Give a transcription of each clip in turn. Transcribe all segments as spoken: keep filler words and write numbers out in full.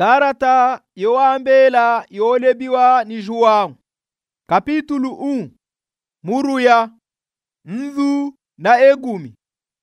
Karata yoambela yolebiwa ni João. Kapitulu um. Muruya Nzu na egumi.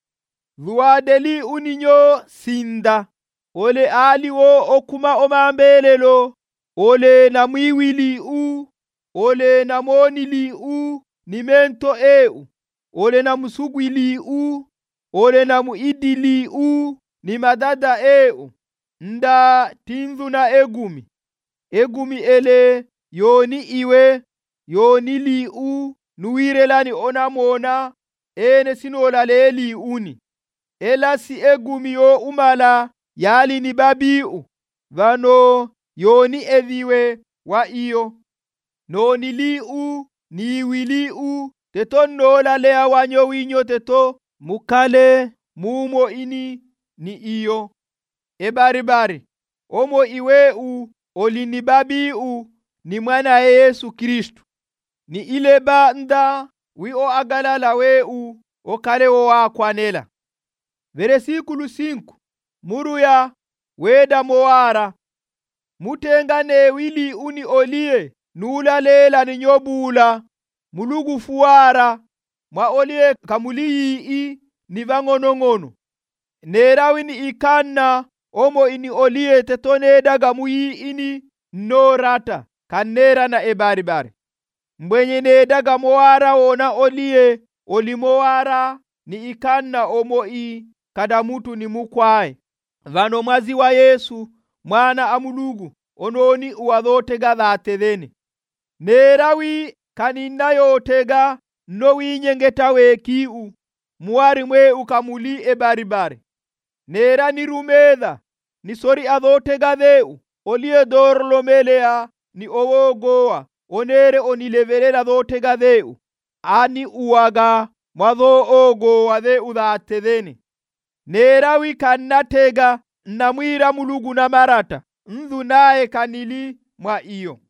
Vuadeli uninyo sinda. Ole aliwo okuma omambelelo. Ole na mwiwili u. Ole na monili u. Nimento eu. Ole na musugwili u. Ole na muidili u. Ni madada eu. Nda tinzu na egumi. Egumi ele yoni iwe. Yoni li u. Nuirelani onamona. Ene sinola leli uni. Ela si egumi yo umala. Yali ni babiu. Vano yoni eviwe wa iyo. No nili u. Ni wili u. Teto nola lea wanyo winyo teto. Mukale mumo ini ni iyo. Ebaribari. Omo iwe u. Olini babiu. Ni mwana Yesu Kristu. Ni ileba nda. Wi o agalala we u. O kale o akwanela. Versículo cinco. Muruya weda moara. Mutengane wili uni olie. Nula lela ni nyobula. Mulugu fuara. Mwa olie kamuliyi i. Ni vangonongono. Nerawi ni ikana. Omo ini olie tetone daga muyi ini. No rata. Kanera na ebaribari. Mbwenye ne daga moara ona olie. Oli moara. Ni ikana omo i. Kada mutu ni mukwai. Vano mazi wa Yesu. Mwana amulugu. Ononi uwadhotega dhatedheni. Nerawi kanina yotega. Nowi nyengeta wekiu. Muari mwe ukamuli ebaribari. Nera ni rumedha. Ni sori adhotega dheu. Olie dorlo melea. Ni owo goa. Onere onilevelela dhotega dheu. Ani uwaga. Mwadho ogo wa dheu dhatedheni. Nerawi kanatega. Namwira mulugu na marata. Nzu nae kanili mwa iyo.